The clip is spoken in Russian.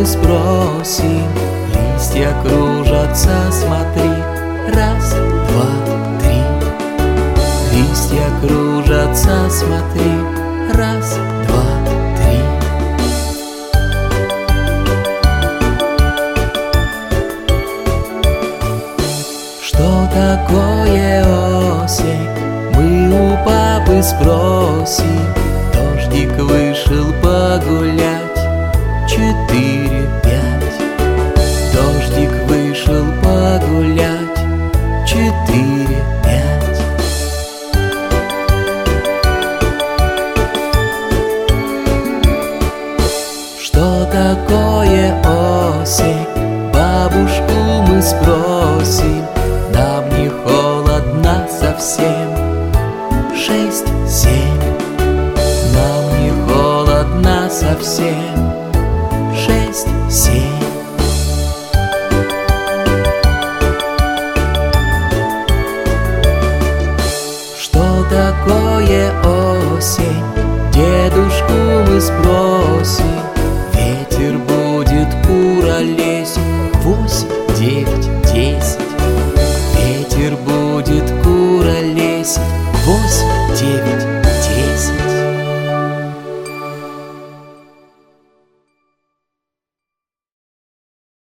мы спросим. Листья кружатся, смотри, раз, два, три. Листья кружатся, смотри, раз, два, три. Что такое осень? Мы у папы спросим. Дождик вышел погулять, 4, 5. Дождик вышел погулять, 4, 5. Что такое осень? Бабушку мы спросим. Нам не холодно совсем, 6, 7. Нам не холодно совсем, 6, 7. Что такое осень? Дедушку мы спросим. Ветер